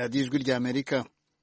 radiyo ijwi ry'Amerika.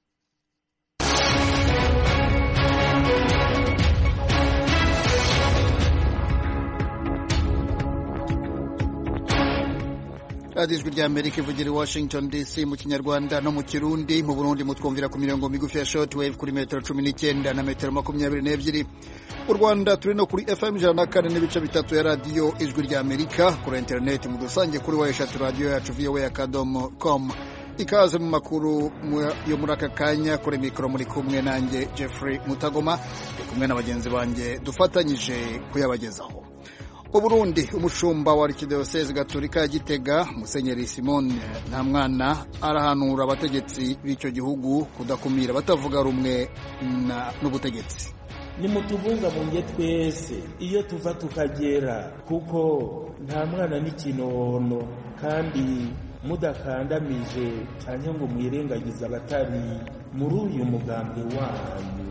radiyo ijwi ry'Amerika ivugira i Washington DC mu Kinyarwanda no mu Kirundi. Mu Burundi mutwumvira ku mirongo migufi ya shortwave kuri metero 19 na metero 22. Mu Rwanda turi no kuri FM 104.3 ya radiyo ijwi ry'Amerika. Kuri internet mudusange kuri wayeshatu radiyo yacu voa.com. Ikaze mu makuru yo muri aka kanya. Kuri mikoro muri kumwe nanjye Jeffrey Mutagoma, kumwe na bagenzi banjye dufatanyije kuyabagezaho. Mu Burundi umushumba wa Arkidiocese Gatolika ya Gitega Musenyeri Simone Ntamwana arahanura abategetsi b'icyo gihugu kudakumira batavuga rumwe n'ubutegetsi. Nimutubungabunge twese iyo tuva tukagera, kuko nta mwana n'ikinono, kandi mudakandamije cyane ngo mwirengagize abatari muri uyu mugambi wanyu.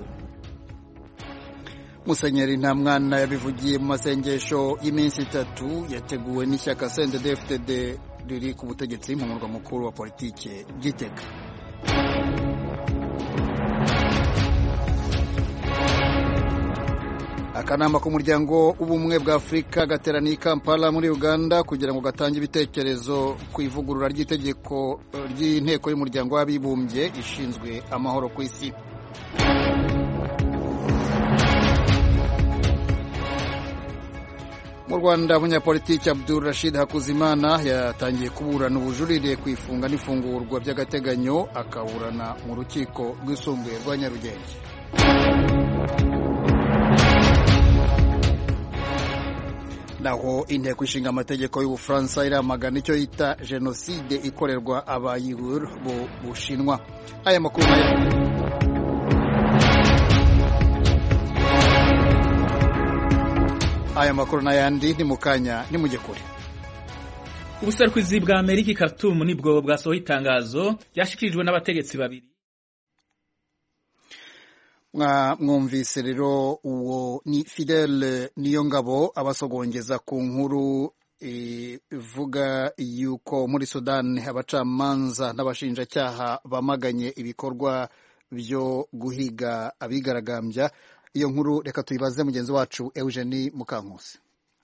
Musenyeri Ntamwana yabivugiye mu masengesho y'iminsi 3 yateguwe n'ishyaka CNDD-FDD riri ku butegetsi mu murwa mukuru wa politike Gitega. Akanama k'umuryango w'ubumwe bwa Afurika gateraniye i Kampala muri Uganda kugira ngo gatange ibitekerezo ku ivugurura ry'itegeko ry'inteko y'umuryango w'abibumbye ishinzwe amahoro ku isi. Mu Rwanda umunyapolitiki Abdul Rashid Hakuzimana yatangiye kuburana ubujurire ku ifunga n'ifungurwa by'agateganyo, akaburana mu rukiko rwisumbuye rwa Nyarugenge. Naho inteko ishinga amategeko y'Ubufaransa iramagana icyo yita jenoside ikorerwa abayihur mu Bushinwa. Aya makuru n'ayandi ni mukanya ni mujekure. Ubuserukizi bwa Amerika i Khartoum nibwo bwasohoye itangazo ryashikirijwe n'abategetsi babiri. Mwumvise rero uwo ni Fidel Niyongabo abasogongeza ku nkuru ivuga yuko muri Sudan abacamanza n'abashinjacyaha bamaganye ibikorwa byo guhiga abigaragambya. Iyo nkuru reka tuyibaze mugenzi wacu Eugenie Mukankusi.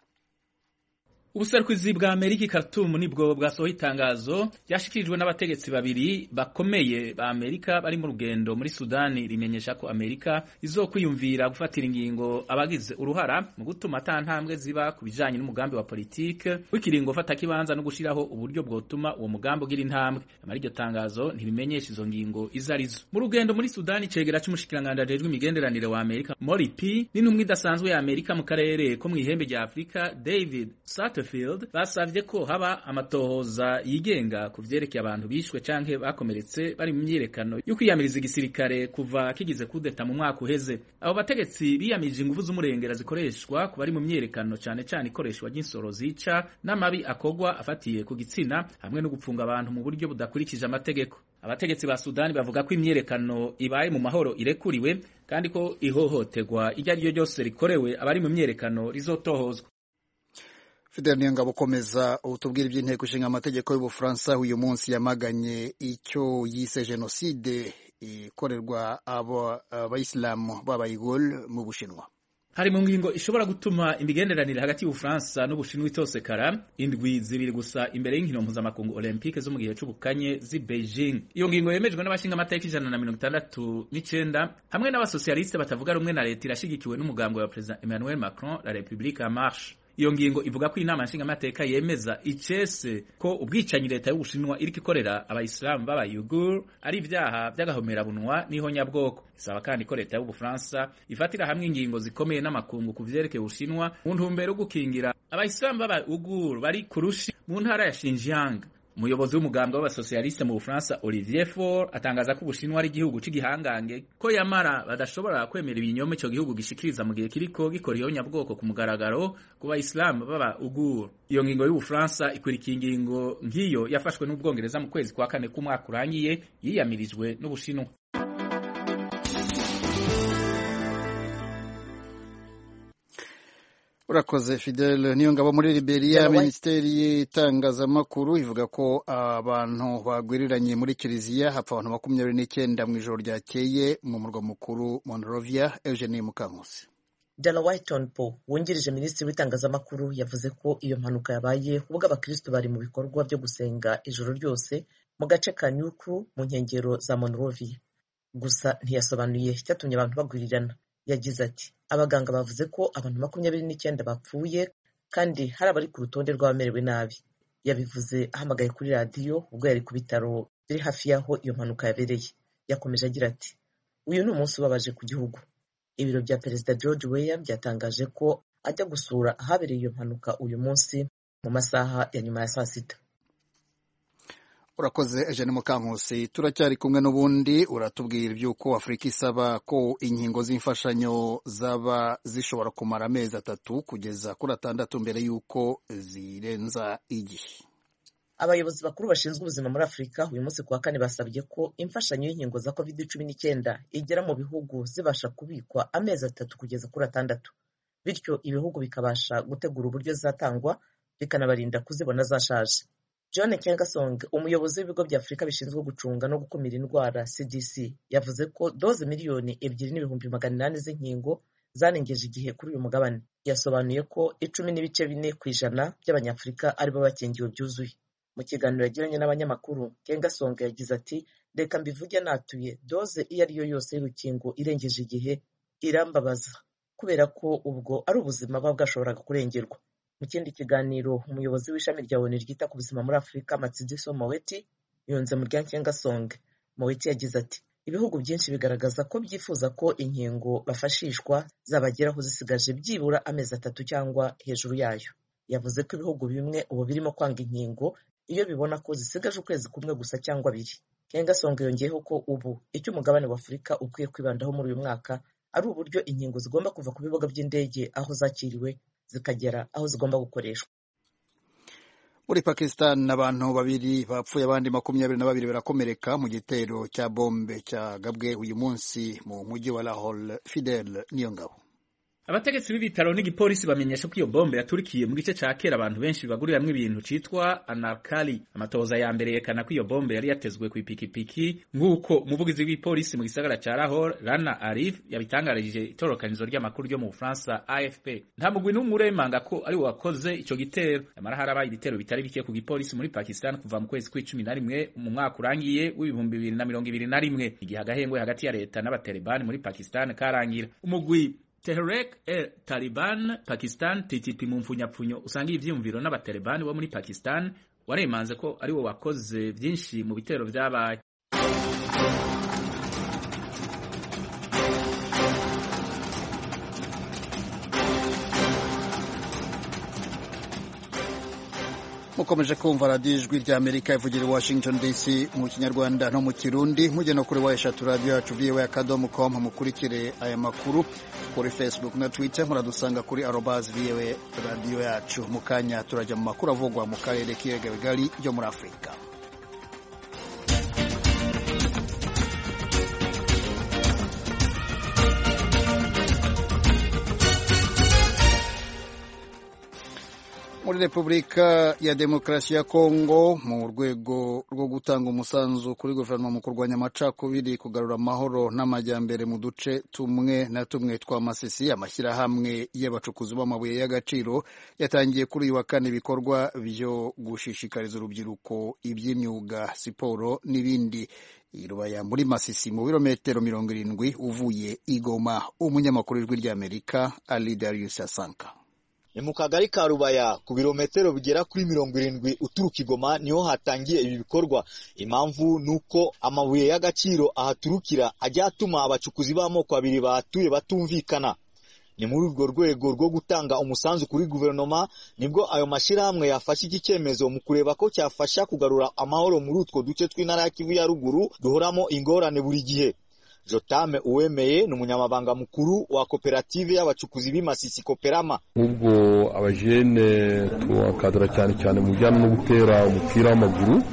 Ubuserukizi bwa Amerika i Khartoum nibwo bwasohoye itangazo ryashikirijwe n'abategetsi babiri bakomeye ba Amerika bari mu rugendo muri Sudani, rimenyesha ko Amerika izokwiyumvira gufatira ingingo abagize uruhara mu gutuma atantambwe ziba ku bijanye n'umugambi wa politike w'ikiringo fata kibanza no gushiraho uburyo bwotuma uwo mugambi ugira intambwe. Amara iryo tangazo ntibimenyesha izo ngingo izarizo. Mu rugendo muri Sudani, cegera c'umushikiranganje ajejwe imigenderanire wa Amerika Mori P n'intumwa idasanzwe ya Amerika mu karere ko mu ihembe rya Afrika David Satterfield basavye ko haba amatohoza yigenga ku vyerekeye abantu bishwe canke bakomeretse bari mu myirekano yo kwiyamiriza igisirikare kuva kigize kudeta mu mwaka uheze. Abo bategetsi biyamije ingufu z'umurengera zikoreshwa ku bari mu myirekano, cane cane ikoreshwa ry'insoro zica n'amabi akogwa afatiye ku gitsina hamwe no gupfunga abantu mu buryo budakurikije amategeko. Abategetsi ba Sudani bavuga ko imyirekano ibaye mu mahoro irekuriwe kandi ko ihohoterwa iryo ari ryo ryose rikorewe abari mu myirekano rizotohozwa. Fidel Niyongabo komeza utubwira iby'inteko ishinga amategeko y'Ubufaransa uyu munsi yamaganye icyo yise jenoside ikorerwa abayisilamu b'abayigol mu Bushinwa. Hari mu ngingo ishobora gutuma imigenderanire hagati y'Ubufaransa n'Ubushinwa itosekara indwi zibiri gusa imbere y'inkino mpuzamakungu Olympique zo mu gihe c'ubukanye zi Beijing. Iyo ngingo yemejwe n'abashinga amategeko 169 hamwe n'abasosialiste batavuga rumwe na leta irashigikiwe n'umugambi wa President Emmanuel Macron la République en marche. Iyo ngingo ivuga ko inama nshinga amateka yemeza icese ko ubwicanyi leta y'Ubushinwa iriko ikorera abayisilamu b'abayugur ari ivyaha by'agahomerabunwa n'ihonyabwoko. Isaba kandi ko leta y'Ubufaransa ifatira hamwe ingingo zikomeye n'amakungu ku vyerekeye Ubushinwa mu ntumbero yo gukingira abayisilamu b'abayugur bari kurushi mu ntara ya Xinjiang. Umuyobozi w'umugambi w'abasosialiste mu Bufaransa Olivier Faure atangaza ko Ubushinwa ari igihugu c'igihangange, ko yamara badashobora kwemera ibinyoma ico gihugu gishikiriza mu gihe kiriko gikora ihonyabwoko ku mugaragaro ku bayisilamu baba Ugur. Iyo ngingo y'Ubufaransa ikurikira ingingo nk'iyo yafashwe n'Ubwongereza mu kwezi kwa kane k'umwaka urangiye yiyamirijwe n'Ubushinwa. Urakoze Fidel Niyongabo. Muri Liberia, Minisiteri y'itangazamakuru ivuga ko abantu bagwiriranye muri Kiliziya hapfa abantu 29 mu ijoro ryakeye mu murwa mukuru Monrovia. Eugenie Mukankusi. Dana White-Onpo wungirije minisitiri w'itangazamakuru yavuze ko iyo mpanuka yabaye ubwo abakristo bari mu bikorwa byo gusenga ijoro ryose mu gace ka Nyukuru mu nkengero za Monrovia. Gusa ntiyasobanuye icyatumye abantu bagwirirana. Yagize ati abaganga bavuze ko abantu 29 bapfuye kandi hari abari ku rutonde rw'abamerewe nabi. Yabivuze ahamagaye kuri radiyo ubwo yari ku bitaro biri hafi y'aho iyo mpanuka yabereye. Yakomeje agira ati uyu ni umunsi ubabaje ku gihugu. Ibiro bya Perezida George Weah byatangaje ko ajya gusura ahabereye iyo mpanuka uyu munsi mu masaha ya nyuma ya saa sita. Urakoze Eugene Mukankusi. Turacyari kumwe n'ubundi uratubwira iby'uko Afurika isaba ko inkingo z'imfashanyo zaba zishobora kumara amezi 3 kugeza kuri 6 mbere y'uko zirenza igihe. Abayobozi bakuru bashinzwe ubuzima muri Afurika uyu munsi kuwa kane basabye ko imfashanyo y'inkingo za COVID-19 igera mu bihugu zibasha kubikwa amezi 3 kugeza kuri 6, bityo ibihugu bikabasha gutegura uburyo zatangwa bikanabarinda kuzibona zashaje. John Kengasong, umuyobozi w'ibigo bya Afurika bishinzwe gucunga no gukumira indwara CDC, yavuze ko doze miliyoni 2.8 z'inkingo zarengeje igihe kuri uyu mugabane. Yasobanuye ko 10.4% by'abanyafurika aribo bakingiwe byuzuye. Mu kiganiro yagiranye n'abanyamakuru, Kengasong yagize ati reka mbivuge natuye, doze iyo ari yo yose y'urukingo irengeje igihe irambabaza kubera ko ubwo ari ubuzima bwashoboraga kurengerwa. Mu kindi kiganiro, umuyobozi w'ishami rya ONU ryita ku buzima muri Afurika Matshidiso Moeti yunze mu rya Kengasong. Moeti yagize ati ibihugu byinshi bigaragaza ko byifuza ko inkingo bafashishwa zabageraho zisigaje byibura amezi 3 cyangwa hejuru yayo. Yavuze ko ibihugu bimwe ubu birimo kwanga inkingo iyo bibona ko zisigaje ukwezi kumwe gusa cyangwa 2. Kengasong yongeyeho ko ubu icyo umugabane wa Afurika ukwiye kwibandaho muri uyu mwaka ari uburyo inkingo zigomba kuva ku bibuga by'indege aho zakiriwe zikagera aho zigomba gukoreshwa. Muri Pakistan abantu 2 bapfuye abandi 22 barakomereka mu gitero cya bombe cyagabwe uyu munsi mu mujyi wa Lahore. Fidel Niyongabo. Abategetsi b'ibitaro n'igipolisi bamenyesha ko iyo bombe yaturikiye mu gice ca kera abantu benshi baguriramwe ibintu citwa Anarkali. Amatoza ya mbere yerekana ko iyo bombe yari yatezwe ku ipikipiki nk'uko umuvugizi w'ipolisi mu gisagara ca Lahore Rana Arif yabitangarije itorokanizo ry'amakuru ryo mu Bufaransa AFP. Nta mugwi n'umwe uremanga ko ari wakoze ico gitero. Amara harabaye ibitero bitari bike ku gipolisi muri Pakistan kuva mu kwezi kwa11 mu mwaka urangiye w'2021 igihe agahengwe hagati ya leta n'abatalibani muri Pakistan karangira. Umugwi Tehreek-e-Taliban Pakistan TTP mu mfunyapfunyo usanga ivyumviro n'abatalibani bo muri Pakistan waremanze ko ari wo wakoze byinshi mu bitero vyabaye. Mukomeje kumva radiyo ijwi rya Amerika ivugira i Washington DC mu Kinyarwanda no mu Kirundi. Mujye no kuri wayeshatu radiyo yacu voa.com mukurikire aya makuru kuri Facebook na Twitter. Muradusanga kuri @voa radiyo yacu. Mu kanya turajya mu makuru avugwa mu karere k'ibiyaga bigari byo muri Afurika. Muri Repubulika ya Demokarasi ya Kongo mu rwego rwo gutanga umusanzu kuri guverinoma mu kurwanya amacakubiri, kugarura amahoro n'amajyambere mu duce tumwe na tumwe twa Masisi, amashyirahamwe y'abacukuzi b'amabuye y'agaciro yatangiye kuri uyu wa kane ibikorwa byo gushishikariza urubyiruko iby'imyuga, siporo n'ibindi. Irubaya muri Masisi mu birometero 70 uvuye Igoma. Umunyamakuru w'ijwi rya Amerika Ali Darius Asanka. Ni mu kagari ka Rubaya ku birometero bigera kuri 70 uturuka Igoma niho hatangiye ibi bikorwa. Impamvu nuko amabuye y'agaciro ahaturukira ajya atuma abacukuzi b'amoko abiri bahatuye batumvikana. Ni muri urwo rwego rwo gutanga umusanzu kuri guverinoma nibwo ayo mashirahamwe yafashe iki cyemezo mu kureba ko cyafasha kugarura amahoro muri utwo duce tw'intara ya Kivu ya ruguru duhoramo ingorane buri gihe. Jotame Uwemeye ni umunyamabanga mukuru wa koperative y'abacukuzi b'Imasisi Koperama. Ubwo abajene twakadra cyane mu bijyanye no gutera umupira w'amaguru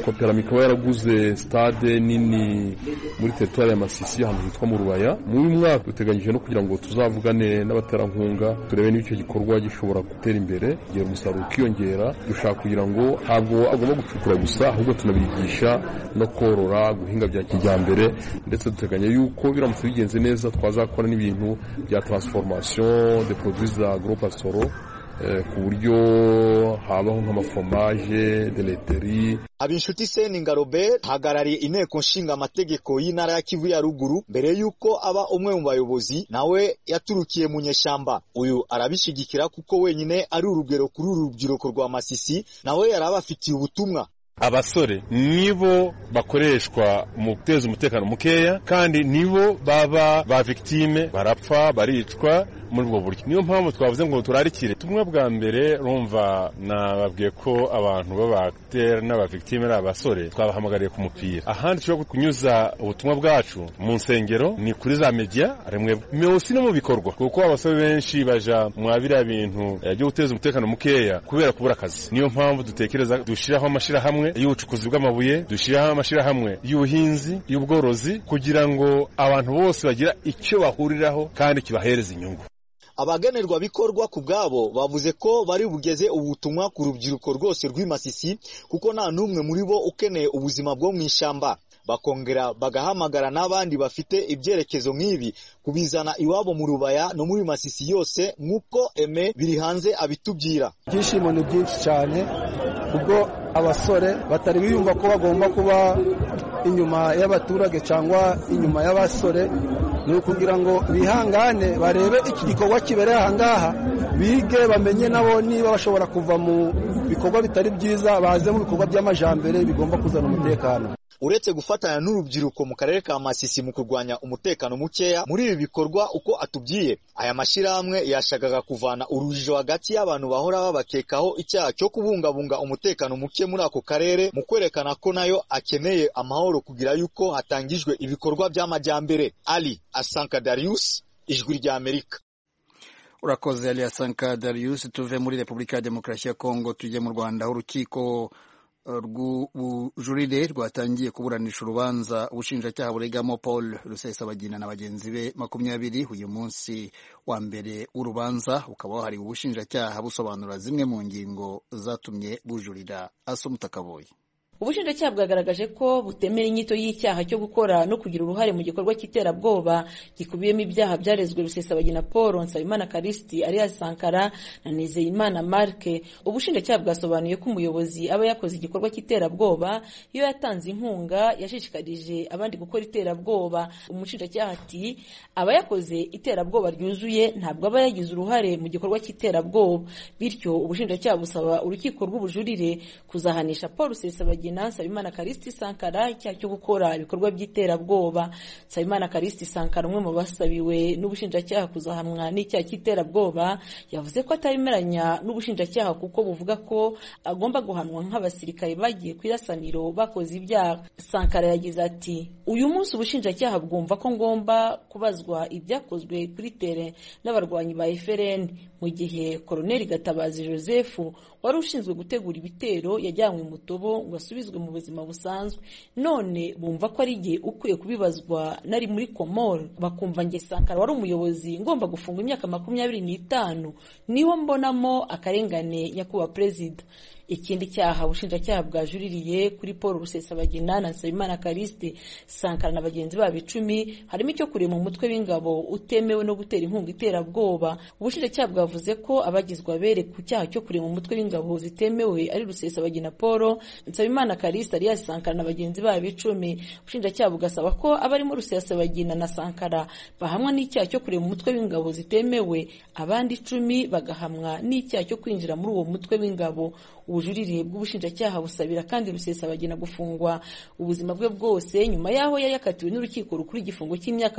Coperam ikaba yaraguze stade nini muri territoire ya Masisi ahantu hitwa mu Rubaya. Muri mwaka duteganyije no kugira ngo tuzavugane n'abaterankunga turebe n'icyo gikorwa gishobora gutera imbere kugira umusaruro ukiyongera. Dushaka kugira ngo ntabwo agomba gucukura gusa ahubwo tunabigisha no korora guhinga bya kijyambere, ndetse duteganya yuko biramutse bigenze neza twazakora n'ibintu bya transformation de produits agro-pastoraux ku buryo habaho nk'amaforomage de laiterie. Habinshuti Seninga Robert hagarariye inteko nshinga amategeko y'intara ya Kivu ya ruguru mbere yuko aba umwe mu bayobozi nawe yaturukiye mu nyeshamba. Uyu arabishigikira kuko wenyine ari urugero kuri uru rubyiruko rwa Masisi, nawe yarabafitiye ubutumwa. Abasore nibo bakoreshwa mu guteza umutekano mukeya kandi nibo baba ba victime, barapfa baricwa muri ubwo buryo. Niyo mpamvu twavuze ngo turarikire tumwe bwa mbere. Rumva nababwiye ko abantu b'abacteur n'abavictime ari abasore, twabahamagariye ku mupira. Ahandi dushobora kunyuza ubutumwa bwacu mu nsengero ni kuri za media remwe meosi no mu bikorwa, kuko abasore benshi baja mwabira bintu byo guteza umutekano mukeya kubera kubura akazi. Niyo mpamvu dutekereza dushiraho amashirahamwe y'ubucukuzi bw'amabuye, dushiraho amashirahamwe y'ubuhinzi y'ubworozi kugira ngo abantu bose bagira icyo bahuriraho kandi kibahereza inyungu. Abagenerwa bikorwa ku bwabo bavuze ko bari bugeze ubutumwa ku rubyiruko rwose rw'Imasisi kuko nta numwe muri bo ukeneye ubuzima bwo mu ishamba. Bakongera bagahamagara n'abandi bafite ibyerekezo nk'ibi kubizana iwabo mu Rubaya no muri Masisi yose nk'uko Aime biri hanze abitubwira. Byishimo ni byinshi cyane ubwo abasore batari biyumva ko bagomba kuba inyuma y'abaturage cyangwa inyuma y'abasore, ni ukugira ngo bihangane barebe iki gikorwa kibereye ahangaha, bige bamenye nabo niba bashobora kuva mu bikorwa bitari byiza baze mu bikorwa by'amajambere bigomba kuzana umutekano. Uretse gufatanya n'urubyiruko mu karere ka Masisi mu kurwanya umutekano mukeya muri ibi bikorwa uko atubwiye, aya mashirahamwe yashakaga kuvana urujijo hagati y'abantu bahora babakekaho icyaha cyo kubungabunga umutekano muke muri ako karere mu kwerekana ko nayo akeneye amahoro kugira yuko hatangijwe ibikorwa by'amajyambere. Ali Asanka Darius, Ijwi rya Amerika. Urakoze Ali Asanka Darius. Tuve muri Repubulika ya Demokarasi ya Kongo tujye mu Rwanda. Urukiko rw'ubujurire rwatangiye kuburanisha urubanza ubushinjacyaha buregamo Paul Rusesabagina na bagenzi be 20. Uyu munsi wa mbere w'urubanza ukaba wahariwe ubushinjacyaha busobanura zimwe mu ngingo zatumye bujurira. Asomutakaboye. Ubushinjacyaha bwagaragaje ko butemera inyito y'icyaha cyo gukora no kugira uruhare mu gikorwa cy'iterabwoba gikubiyemo ibyaha byarezwe Rusesabagina Paul, Nsabimana Callixte alias Sankara na Nizeyimana Marc. Ubushinjacyaha bwasobanuye ko umuyobozi aba yakoze igikorwa cy'iterabwoba iyo yatanze inkunga yashishikarije abandi gukora iterabwoba. Umushinjacyaha ati aba yakoze iterabwoba ryuzuye ntabwo aba yagize uruhare mu gikorwa cy'iterabwoba. Bityo ubushinjacyaha busaba urukiko rw'ubujurire kuzahanisha Paul Rusesabagina Nsabimana Callixte Sankara icyaha cyo gukora ibikorwa by'iterabwoba. Nsabimana Callixte Sankara umwe mu basabiwe n'ubushinjacyaha kuzahamwa n'icyaha cy'iterabwoba yavuze ko atabimeranya n'ubushinjacyaha kuko buvuga ko agomba guhanwa nk'abasirikare bagiye ku irasaniro bakoze ibyaha. Sankara yagize ati uyu munsi ubushinjacyaha bwumva ko ngomba kubazwa ibyakozwe kuri tere n'abarwanyi ba FRN mu gihe Colonel Gatabazi Joseph wari ushinzwe gutegura ibitero yajyanywe mu Tobo ngo asubizwe mu buzima busanzwe, none bumva ko ari igihe ukwiye kubibazwa nari muri Komoro, bakumva nge Sankara wari umuyobozi ngomba gufunga imyaka 25. Niho mbonamo akarengane nyakubahwa Perezida. Ikindi cyaha ubushinjacyaha bwajuririye kuri Paul Rusesabagina na Nsabimana Callixte Sankara na bagenzi babo 10 harimo icyo kurema umutwe w'ingabo utemewe no gutera inkunga iterabwoba. Ubushinjacyaha bwavuze ko abagizwe abere ku cyaha cyo kurema umutwe w'ingabo zitemewe ari Rusesabagina Paul, Nsabimana Callixte alias Sankara na bagenzi babo 10. Ubushinjacyaha bugasaba ko abarimo Rusesabagina na Sankara bahamwa n'icyaha cyo kurema umutwe w'ingabo zitemewe, abandi 10 bagahamwa n'icyaha cyo kwinjira muri uwo mutwe w'ingabo. Ubujurire bw'ubushinjacyaha busabira kandi Rusesabagina gufungwa ubuzima bwe bwose nyuma yaho yari yakatiwe n'urukiko rukuru igifungo cy'imyaka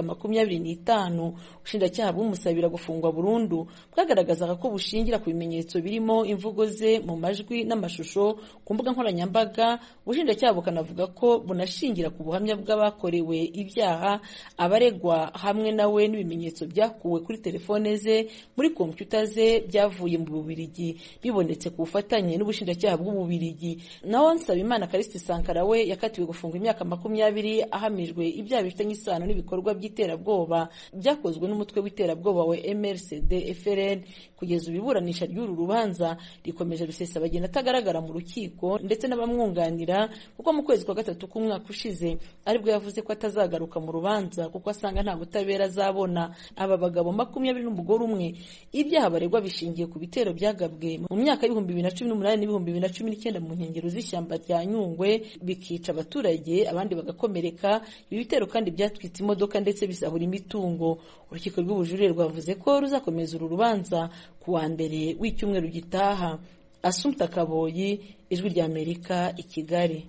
25. Ubushinjacyaha bw'umusabira gufungwa burundu bwagaragazaga ko bushingira ku bimenyetso birimo imvugo ze mu majwi n'amashusho ku mbuga nkoranyambaga. Ubushinjacyaha bukanavuga ko bunashingira ku buhamya bw'abakorewe ibyaha abaregwa hamwe nawe n'ibimenyetso byakuwe kuri telefone ze muri kompyuta ze byavuye mu Bubiligi bibonetse ku bufatanye n'ubushinjacyaha n'ubushinjacyaha bw'Ububiligi. Naho Nsabimana Callixte Sankara we yakatiwe gufungwa imyaka 20 ahamijwe ibyaha bifitanye isano n'ibikorwa by'iterabwoba byakozwe n'umutwe w'iterabwoba wa MRCD FRN. Kugeza iburanisha ry'uru rubanza rikomeje Rusesabagina atagaragara mu rukiko ndetse n'abamwunganira, kuko mu kwezi kwa gatatu k'umwaka ushize aribwo yavuze ko atazagaruka mu rubanza kuko asanga nta butabera azabona. Aba bagabo 20 n'umugore umwe ibyaha baregwa bishingiye ku bitero byagabwe mu myaka y'ibihumbi 2018 n'ibihumbi 2019 mu nkengero z'ishyamba rya Nyungwe bikica abaturage abandi bagakomereka. Ibi bitero kandi byatwitse imodoka ndetse bisahura imitungo. Urukiko rw'ubujurire rwavuze ko ruzakomeza uru rubanza ku wa mbere w'icyumweru gitaha. Assumpta Kaboyi, Ijwi ry'Amerika, i Kigali.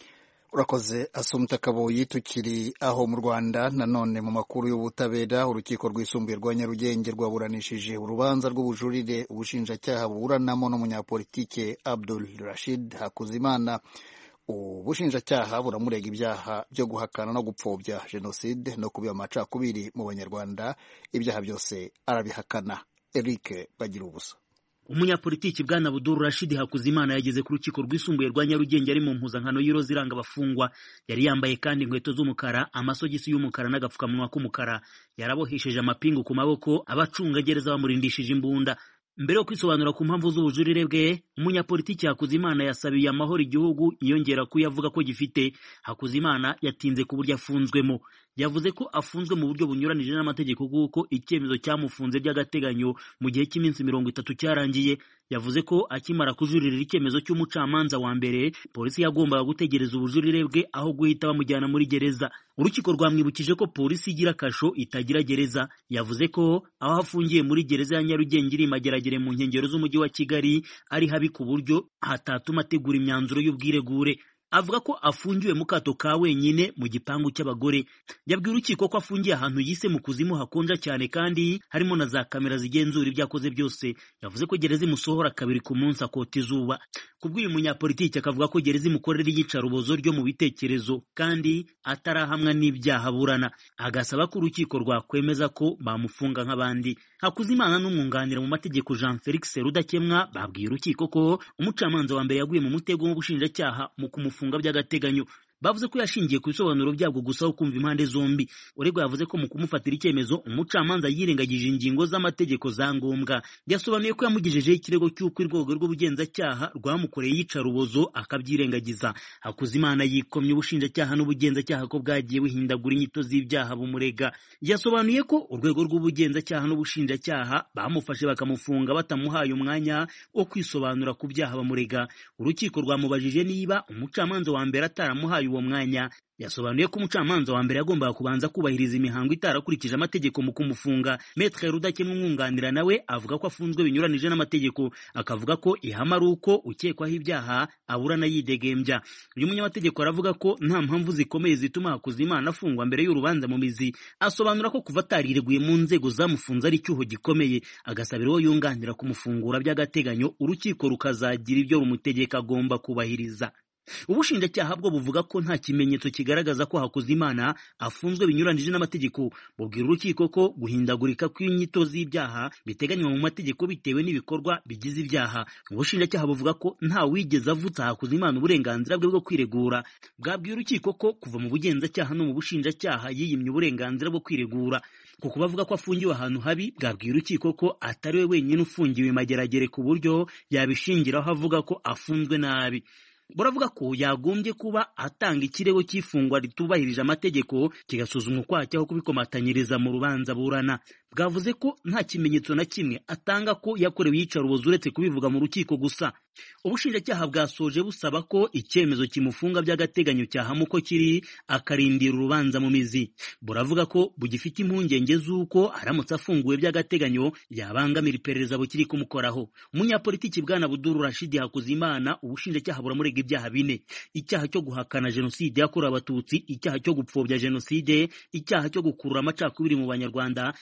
Urakoze Assumpta Kaboyi. Tukiri aho mu Rwanda, nanone mu makuru y'ubutabera, urukiko rwisumbuye rwa Nyarugenge rwaburanishije urubanza rw'ubujurire ubushinjacyaha buburanamo n'umunyapolitike Abdul Rashid Hakuzimana. Ubushinjacyaha buramurega ibyaha byo guhakana no gupfobya jenoside no kubiba amacakubiri mu Banyarwanda. Ibyaha byose arabihakana. Eric Bagira ubusa. Umunyapolitiki Bwana Abdul Rashid Hakuzimana yageze ku rukiko rwisumbuye rwa Nyarugenge ari mu mpuzankano y'iroza iranga abafungwa. Yari yambaye kandi inkweto z'umukara, amasogisi y'umukara n'agapfukamunwa k'umukara. Yarabohesheje amapingu ku maboko, abacungagereza bamurindishije imbunda. Mbere yo kwisobanura ku mpamvu z'ubujurire bwe, umunyapolitiki Hakuzimana yasabiye amahoro igihugu yongera kuyavuga ko gifite. Hakuzimana yatinze ku buryo afunzwemo. Yavuze ko afunzwe mu buryo bunyuranije n'amategeko kuko icyemezo cyamufunze by'agateganyo mu gihe cy'iminsi 30 cyarangiye. Yavuze ko akimara kujuririra icyemezo cy'umucamanza wa mbere, polisi yagombaga gutegereza ubujurire bwe aho guhita bamujyana muri gereza. Urukiko rwamwibukije ko polisi igira kasho itagira gereza. Yavuze ko aho afungiye muri gereza ya Nyarugenge iri Mageragere mu nkengero z'umujyi wa Kigali ari habi ku buryo hatatuma ategura imyanzuro y'ubwiregure. Avuga ko afungiwe mu kato ka wenyine mu gipangu cy'abagore. Yabwiye urukiko ko afungiye ahantu yise mu kuzimu hakonja cyane kandi harimo na za kamera zigenzura ibyakoze byose. Yavuze ko gereza imusohora 2 ku munsi akota izuba. Kubw'uyu munyapolitiki akavuga ko gereza imukorera iyicarubozo ryo mu bitekerezo kandi atarahamwa n'ibyaha burana. Agasaba ko urukiko rwakwemeza ko bamufunga nk'abandi. Hakuzimana n'umwunganira mu mategeko Jean Felix Rudakemwa babwiye urukiko ko umucamanza wa mbere yaguye mu mutego w'ubushinjacyaha mu kumufunga by'agateganyo. Bavuze ko yashingiye ku bisobanuro byabwo gusa kumva impande zombi. Uregwa yavuze ko mu kumufatira icyemezo umucamanza yirengagije ingingo z'amategeko za ngombwa. Yasobanuye ko yamugejejeho ikirego cy'uko urwego rw'ubugenzacyaha rwamukoreye yicarubozo akabyirengagiza. Hakuzimana yikomye ubushinjacyaha n'ubugenzacyaha ko bwagiye buhindagura inyito z'ibyaha bumurega. Yasobanuye ko urwego rw'ubugenzacyaha n'ubushinjacyaha bamufashe bakamufunga batamuhaye umwanya wo kwisobanura ku byaha bamurega. Urukiko rwamubajije niba umucamanza wa mbere ataramuhaye uwo mwanya. Yasobanuye ko umucamanza wa mbere yagombaga kubanza kubahiriza imihango itarakurikije amategeko mu kumufunga. Maître Rudakemwa umwunganira nawe avuga ko afunzwe binyuranije n'amategeko. Akavuga ko ihama ari uko ukekwaho ibyaha aburana yidegembya. Uyu munyamategeko aravuga ko nta mpamvu zikomeye zituma Hakuzimana afungwa mbere y'urubanza mu mizi. Asobanura ko kuva atarireguye mu nzego zamufunze ari icyuho gikomeye. Agasabira uwo yunganira kumufungura by'agateganyo, urukiko rukazagira ibyo rumutegeka agomba kubahiriza. Ubushinjacyaha bwo buvuga ko nta kimenyetso kigaragaza ko Hakuzimana afunzwe binyuranije n'amategeko. Bubwira urukiko ko guhindagurika kw'inyito z'ibyaha biteganywa mu mategeko bitewe n'ibikorwa bigize ibyaha. Ubushinjacyaha buvuga ko nta wigeze avutsa Hakuzimana uburenganzira bwe bwo kwiregura. Bwabwiye urukiko ko kuva mu bugenzacyaha no mu bushinjacyaha yiyimye uburenganzira bwo kwiregura. Kuko bavuga ko afungiwe ahantu habi, bwabwiye urukiko ko atari we wenyine ufungiwe Mageragere ku buryo yabishingiraho avuga ko afunzwe nabi. Buravuga ko yagombye kuba atanga ikirego cy'ifungwa ritubahirije amategeko kigasuzumwa ukwacyaho kubikomatanyiriza mu rubanza burana. Bwavuze ko nta kimenyetso na kimwe atanga ko yakorewe iyicarubozo uretse kubivuga mu rukiko gusa. Ubushinjacyaha bwasoje busaba ko icyemezo kimufunga by'agateganyo cyahama uko kiri akarindira urubanza mu mizi. Buravuga ko bugifite impungenge z'uko aramutse afunguwe by'agateganyo yabangamira iperereza bukiri kumukoraho. Umunyapolitiki Bwana Abdul Rashid Hakuzimana ubushinjacyaha buramurega ibyaha 4: icyaha cyo guhakana jenoside yakorewe abatutsi, icyaha cyo gupfobya jenoside, icyaha cyo gukurura amacakubiri mu Banyarwanda, n'icyaha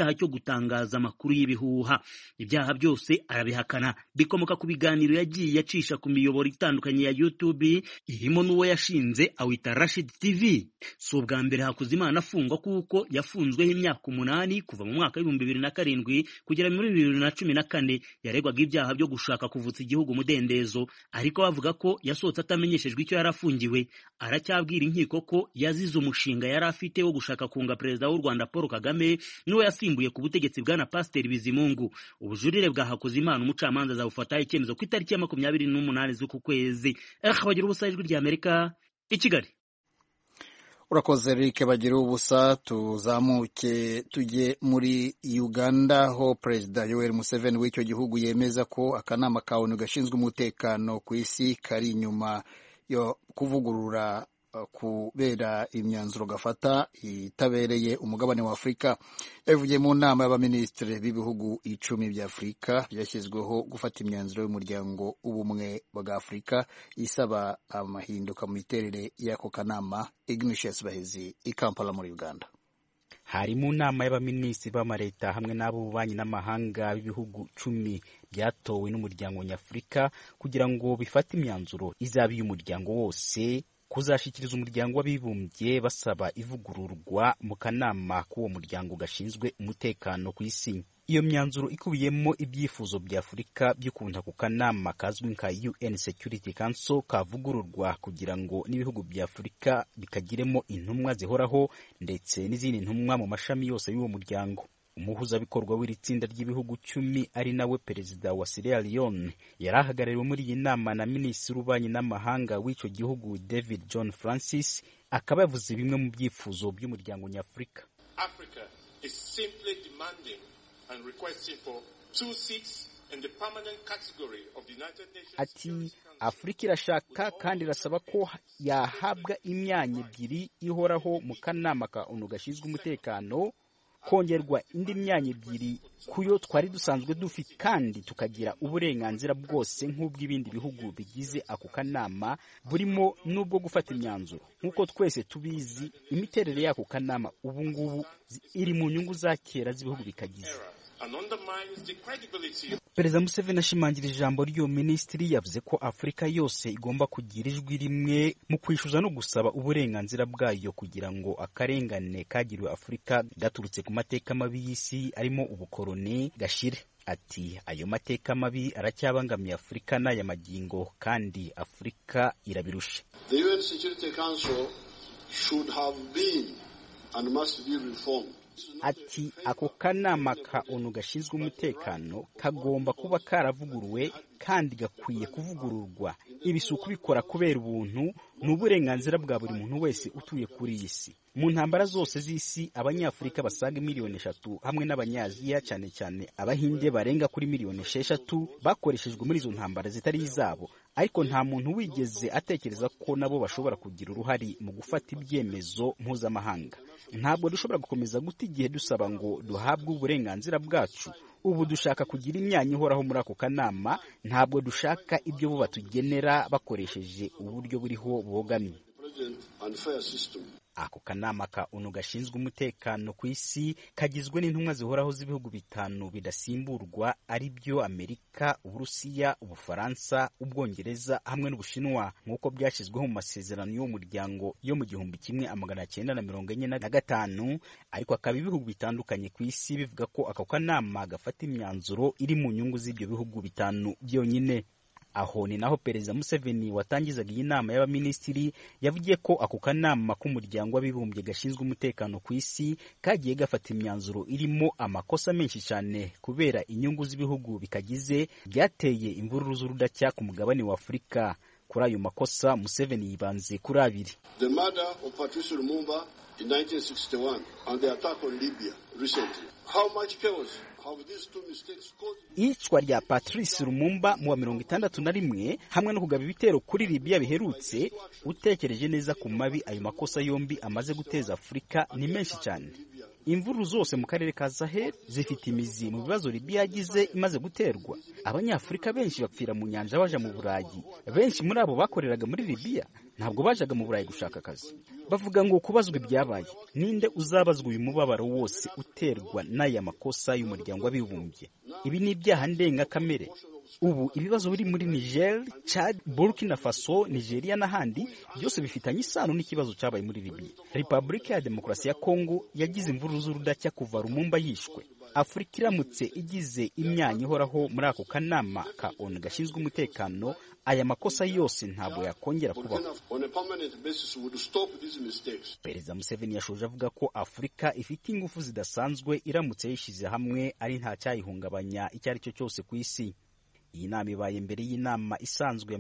icyaha cyo gutangaza amakuru y'ibihuha. Ibyaha byose arabihakana, bikomoka ku biganiro yagiye yacisha ku miyoboro itandukanye ya YouTube, irimo n'uwo yashinze awita Rashid TV. Si ubwa mbere Hakuzimana afungwa, kuko yafunzweho imyaka 8 kuva mu mwaka wa 2007 kugera muri 2014. Yaregwaga ibyaha byo gushaka kuvutsa igihugu umudendezo, ariko bavuga ko yasohotse atamenyeshejwe icyo yarafungiwe. Aracyabwira inkiko ko yazize umushinga yari afite wo gushaka kunga perezida w'u Rwanda Paul Kagame niwe yasimbuye ku butegetsi bwana Pasiteri Bizimungu. Ubujurire bwa Hakuzimana umucamanza azabufataho icyemezo ku itariki ya 28 z'uku kwezi. Bagira ubusa, Ijwi ry'Amerika, i Kigali. Urakoze Eric Bagira ubusa. Tuzamuke tujye muri Uganda, ho Perezida Yoweri Museveni w'icyo gihugu yemeza ko akanama ka ONU gashinzwe umutekano ku isi kari inyuma yo kuvugurura kubera imyanzuro gafata itabereye umugabane wa Afurika. Yavugiye mu nama y'abaminisitiri b'ibihugu 10 bya Afurika byashyizweho gufata imyanzuro y'umuryango w'ubumwe bwa Afurika isaba amahinduka mu miterere y'ako kanama. Ignatius Bahezi, i Kampala muri Uganda. Hari mu nama y'abaminisitiri b'amareta hamwe n'ab'ububanyi n'amahanga b'ibihugu 10 byatowe n'umuryango nyafurika kugira ngo bifate imyanzuro izaba y'umuryango wose kuzashikiriza umuryango w'abibumbye basaba ivugururwa mu kanama k'uwo muryango gashinzwe umutekano ku isi. Iyo myanzuro ikubiyemo ibyifuzo bya Afurika by'ukuntu ku kanama kazwi nka UN Security Council kavugururwa kugira ngo n'ibihugu bya Afurika bikagiremo intumwa zihoraho ndetse n'izindi ntumwa mu mashami yose y'uwo muryango. Umuhuzabikorwa w'iri tsinda ry'ibihugu 10 ari nawe perezida wa Sierra Leone yarahagarariwe muri iyi nama na minisitiri w'ububanyi n'amahanga w'icyo gihugu David John Francis, akaba yavuze bimwe mu byifuzo by'umuryango nyafurika. Africa is simply demanding and requesting for 2 seats in the permanent category of the United Nations. Ati Afrika irashaka kandi irasaba ko yahabwa imyanya 2 ihoraho mu kanama ka ONU gashinzwe umutekano, kongerwa indi myanya 2 kuyo twari dusanzwe dufite, kandi tukagira uburenganzira bwose nk'ubw'ibindi bihugu bigize ako kanama, burimo n'ubwo gufata imyanzuro. Nk'uko twese tubizi, imiterere y'ako kanama ubu ngubu iri mu nyungu za kera z'ibihugu bikagize. Perezida Museveni ashimangira ijambo ry'uwo minisitiri yavuze ko Afurika yose igomba kugira ijwi rimwe mu kwishyuza no gusaba uburenganzira bwayo kugira ngo akarengane kagiriwe Afurika gaturutse ku mateka mabi y'isi arimo ubukoroni gashire. Ati ayo mateka mabi aracyabangamiye Afurika n'aya magingo kandi Afurika irabirusha. The UN Security Council should have been and must be reformed. Ati ako kanama ka ONU gashinzwe umutekano kagomba kuba karavuguruwe kandi gakwiye kuvugururwa. Ibisuku bikora kubera ubuntu n'uburenganzira bwa buri muntu wese utuye kuri iyi si. Mu ntambara zose z'isi, Abanyafurika basaga 3 hamwe n'Abanyaziya cyane cyane Abahinde barenga kuri 6 bakoreshejwe muri izo ntambara zitari izabo, ariko nta muntu wigeze atekereza ko nabo bashobora kugira uruhari mu gufata ibyemezo mpuzamahanga. Ntabwo dushobora gukomeza guta igihe dusaba ngo duhabwe uburenganzira bwacu. Ubu dushaka kugira imyanya ihoraho muri ako kanama, ntabwo dushaka ibyo bo batugenera bakoresheje uburyo buriho bogamiye. Ako kanama ka ONU gashinzwe umutekano ku isi kagizwe n'intumwa zihoraho z'ibihugu 5 bidasimburwa, ari byo Amerika, Uburusiya, Ubufaransa, Ubwongereza hamwe n'Ubushinwa, nk'uko byashyizweho mu masezerano y'uwo muryango yo mu 1945, ariko akaba ibihugu bitandukanye ku isi bivuga ko ako kanama gafata imyanzuro iri mu nyungu z'ibyo bihugu 5 byonyine. Aho ni naho Perezida Museveni watangizaga iyi nama y'abaminisitiri yavugiye ko ako kanama k'umuryango w'abibumbye gashinzwe umutekano ku isi kagiye gafata imyanzuro irimo amakosa menshi cyane kubera inyungu z'ibihugu bikagize byateye imvururu z'urudacya ku mugabane wa Afurika. Kuri ayo makosa Museveni yibanze kuri 2. The murder of Patrice Lumumba in 1961 and the attack on Libya recently. How much chaos have these 2 mistakes caused? Icwa rya Patrice Lumumba mu 1961 hamwe no kugaba ibitero kuri Libya biherutse, utekereje neza ku mabi ayo makosa yombi amaze guteza Afurika ni menshi cyane. imvururu zose mu karere ka Sahel zifite imizi mu bibazo Libya yagize imaze guterwa. Abanyafurika benshi bapfira mu nyanja baja mu Burayi. Benshi muri abo bakoreraga muri Libya ntabwo bajaga mu Burayi gushaka akazi. Bavuga ngo kubazwa ibyabaye, ninde uzabazwa uyu mubabaro wose uterwa n'aya makosa y'umuryango w'abibumbye? Ibi ni ibyaha ndengakamere. Ubu ibibazo biri muri Niger, Chad, Burkina Faso, Nigeria n'ahandi byose bifitanye isano n'ikibazo cyabaye muri Libya. Repubulika ya Demokarasi ya Kongo yagize imvururu z'urudacya kuva Lumumba yishwe. Afurika iramutse igize imyanya ihoraho muri ako kanama ka ONU gashinzwe umutekano, aya makosa yose ntabwo yakongera kubaho. Perezida Museveni yashoje avuga ko Afurika ifite ingufu zidasanzwe iramutse yishyize hamwe, ari nta cyayihungabanya icyo ari cyo cyose ku isi. Iyi nama ibaye mbere y'inama isanzwe ya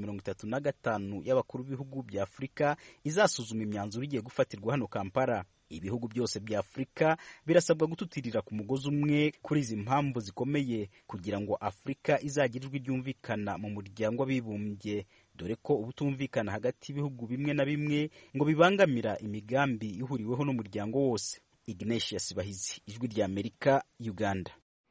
35 y'abakuru b'ibihugu bya Afurika izasuzuma imyanzuro igiye gufatirwa hano Kampala. Ibihugu byose bya Afurika birasabwa gututirira ku mugozi umwe kuri izi mpamvu zikomeye kugira ngo Afurika izagire ijwi ryumvikana mu muryango w'abibumbye, dore ko ubutumvikana hagati y'ibihugu bimwe na bimwe ngo bibangamira imigambi ihuriweho n'umuryango wose. Ignatius Bahizi, Ijwi rya Amerika, Uganda.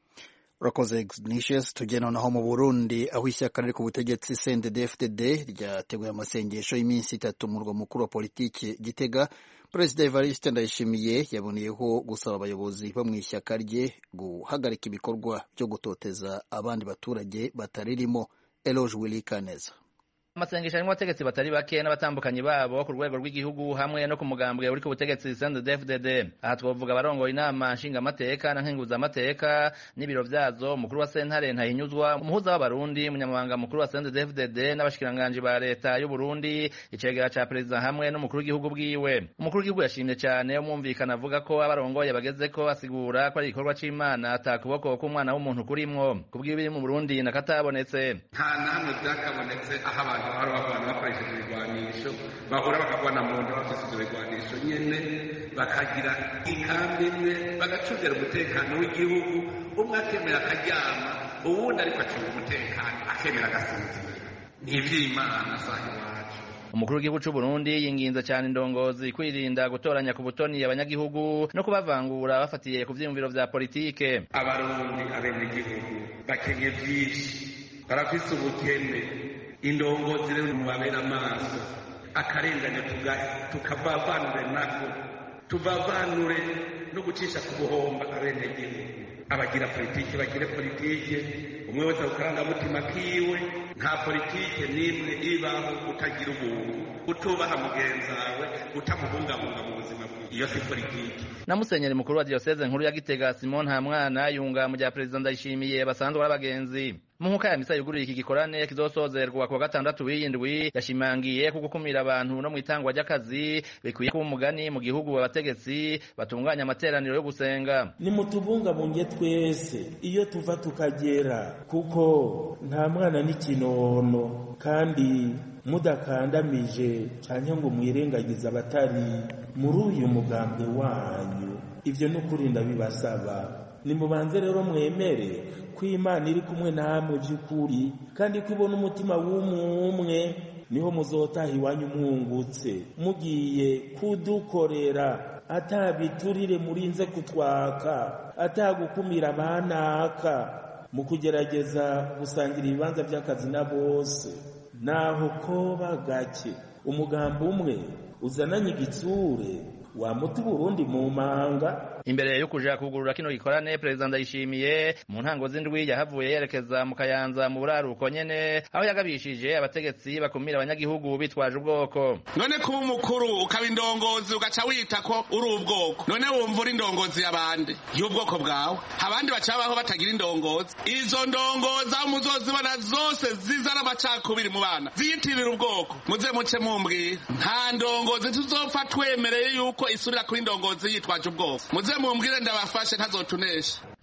Urakoze Ignatius. Tujye noneho mu Burundi, aho ishyaka riri ku butegetsi CNDD-FDD ryateguye amasengesho y'iminsi 3 mu murwa mukuru wa politiki Gitega. Perezida Evariste Ndayishimiye yaboneyeho gusaba abayobozi bo mu ishyaka rye guhagarika ibikorwa byo gutoteza abandi baturage bataririmo. Eloge Willy Kaneza. Amasengesho arimo abategetsi batari bake n'abatambukanyi babo ku rwego rw'igihugu hamwe no ku mugambwe uri ku butegetsi CNDD-FDD. Aha twavuga abarongoye inama nshingamateka na nkenguzamateka n'ibiro byazo, umukuru wa sentare Ntahinyuzwa, umuhuza w'abarundi, umunyamabanga mukuru wa CNDD-FDD n'abashikiranganje ba leta y'u Burundi, icegera ca perezida hamwe n'umukuru w'igihugu bwiwe. Umukuru w'igihugu yashimye cyane umwumvikana avuga ko abarongoye bageze ko asigura ko ari igikorwa c'Imana atakuboko k'umwana w'umuntu kurimwo. Kubw'ibiri mu Burundi nakatabonetse, nta namwe byakabonetse aha hari abantu bakoresheje ibigwanisho bahora bakagwana mu nda bafite ibigwanisho nyene bakagira ikambi imwe bagacungira umutekano w'igihugu, umwe akemera akaryama uwundi ariko acunga umutekano akemera agasinzira. Ni ivy'Imana sahi wacu. Umukuru w'igihugu cy'u Burundi yinginze cyane indongozi kwirinda gutoranya ku butoni abanyagihugu no kubavangura bafatiye ku vyiyumviro vya politike. Abarundi abenegihugu bakenye vyinshi, barafise ubukene, indongozi rero mubabera amaso, akarenganya tukavavanure nako, tuvavanure no gucisha ku buhomba abenegihugu. Abagira politike bagire politike, umwe wese ukarangamutima kiwe. Nta politike n'imwe ibaho utagira ubuntu, utubaha mugenzawe, utamuhungabunga mu buzima bwiwe. Iyo si politike. Na Musenyeri mukuru wa Diocese nkuru ya Gitega Simon Ntamwana yunga mu bya Perezida Ndayishimiye basanzwe barabagenzi. Muhuka ya misa yugurira iki gikorane kizosozerwa ku wa 6 w'indwi, yashimangiye ku gukumira abantu no mu itangwa ry'akazi bikwiye kuba umugani mu gihugu abategetsi batunganya amateraniro yo gusenga. Nimutubungabunge twese iyo tuva tukagera, kuko nta mwana n'ikinono kandi mudakandamije canke ngo mwirengagiza abatari muri uyu mugambwe wanyu. Ivyo n'ukuri ndabibasaba, nimubanze rero mwemere ko Imana iri kumwe namwe by'ukuri, kandi ko ibona umutima w'umwe, niho muzotaha iwanyu mwungutse, mugiye kudukorera atabiturire murinze kutwaka, atagukumira abanaka, mu kugerageza gusangira ibibanza by'akazi na bose. Naho koba gake umugambo umwe uzananye igitsure wamuta Burundi mu manga. Imbere yo kuja kugurura kino gikorane, Perezida Ndayishimiye mu ntango z'indwi yahavuye yerekeza mu Kayanza mu buraruko nyene, aho yagabishije abategetsi bakumira abanyagihugu bitwaje ubwoko. None kuba umukuru ukaba indongozi ugaca wita ko uri ubwoko, none wumva uri indongozi y'abandi y'ubwoko bwawe, abandi bacabaho batagira indongozi. Izo ndongozi aho muzozibona zose zizana amacakubiri mu bana ziyitirira ubwoko, muze muce mumbwira nta ndongozi tuzopfa twemereye yuko isubira kuri indongozi yitwaje ubwoko. Muze mumbwire ndabafashe ntazotunesha.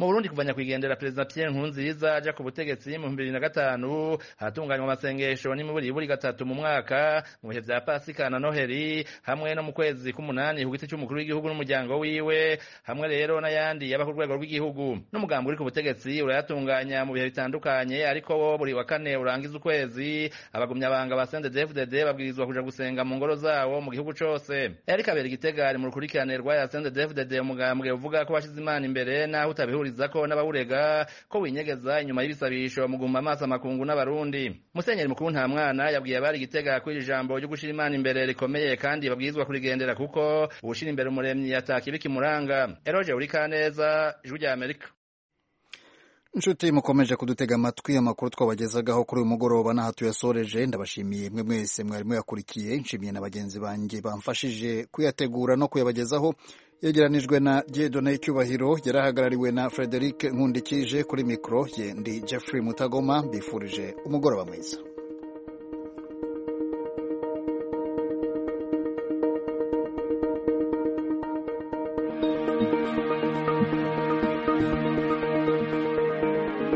mu Burundi kuva nyakwigendera perezida Pierre Nkurunziza aja ku butegetsi mu 2005 haratunganywa amasengesho n'imiburiburi gatatu mu mwaka mu bihe vya Pasika na Noheli hamwe no mu kwezi k'umunani ku giti cy'umukuru w'igihugu n'umuryango wiwe hamwe rero n'ayandi yaba ku rwego rw'igihugu n'umugambi uri ku butegetsi urayatunganya mu bihe bitandukanye ariko wo buri wa kane urangiza ukwezi abagumyabanga ba CNDD-FDD babwirizwa kuja gusenga mu ngoro zawo mu gihugu cose. Eric Kabera Gitega ari mu rukurikirane rwa CNDD-FDD umugambwe uvuga ko bashize Imana imbere naho utabihuriza ko n'abawurega ko winyegeza inyuma y'ibisabisho mu guma amaso amakungu n'abarundi. Musenyeri mukuru nta mwana yabwiye abari Gitega ko iri jambo ryo gushira Imana imbere rikomeye kandi babwirizwa kurigendera kuko ubushira imbere umuremyi ataka ibikimuranga. Eroje Urikaneza, Ijwi rya Amerika. Inshuti mukomeje kudutega amatwi amakuru twabagezagaho kuri uyu mugoroba n'aha tuyasoreje. Ndabashimiye mwe mwese mwarimu yakurikiye, nshimiye na bagenzi banjye bamfashije kuyategura no kuyabagezaho. Yegeranijwe na Dieudonné Cyubahiro, yarahagarariwe na Frederic Nkundikije, kuri mikro ye ndi Jeffrey Mutagoma. Bifurije umugoroba mwiza.